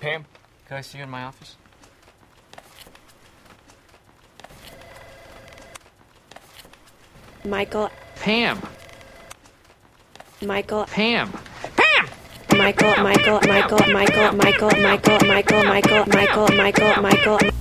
Pam, can I see you in my office? Michael. Pam. Michael. Pam. Michael.